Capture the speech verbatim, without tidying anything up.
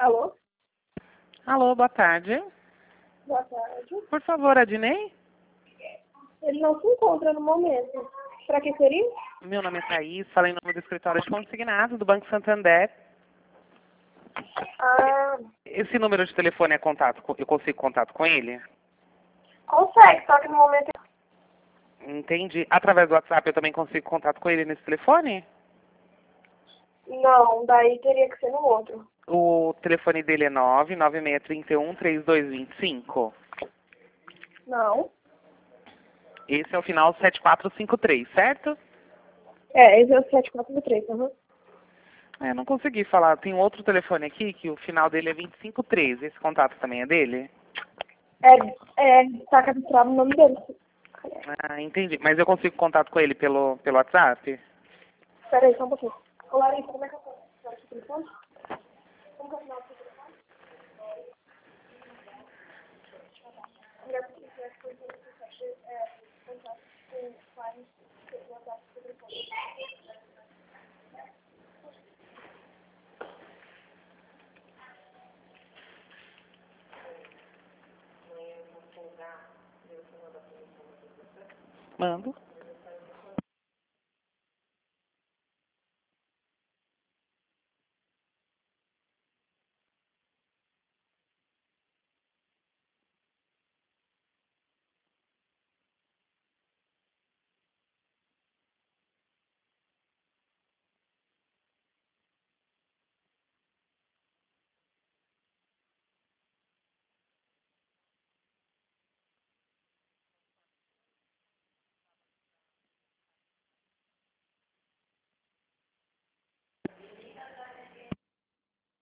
Alô? Alô, boa tarde. Boa tarde. Por favor, Adnei? Ele não se encontra no momento. Para que seria? Meu nome é Thaís, falo em nome do escritório de consignado do Banco Santander. Ah, Esse número de telefone é contato, com- eu consigo contato com ele? consegue, só que no momento... Entendi. Através do WhatsApp eu também consigo contato com ele nesse telefone? Não, daí teria que ser no outro. O telefone dele é nove nove seis três um, três dois dois cinco. Não. Esse é o final sete quatro cinco três, certo? É, esse é o sete quatro três, aham. É, não consegui falar. Tem um outro telefone aqui que o final dele é vinte e cinco treze. Esse contato também é dele? É, é, tá cadastrado o nome dele. Ah, entendi. Mas eu consigo contato com ele pelo, pelo WhatsApp? Espera aí, só um pouquinho. Ô, Larissa, como é que eu posso falar o telefone? Como que é o final do seu telefone? Melhor que se tivesse coisa que você acha, é, contato com o cliente, pelo WhatsApp do seu telefone. Mando.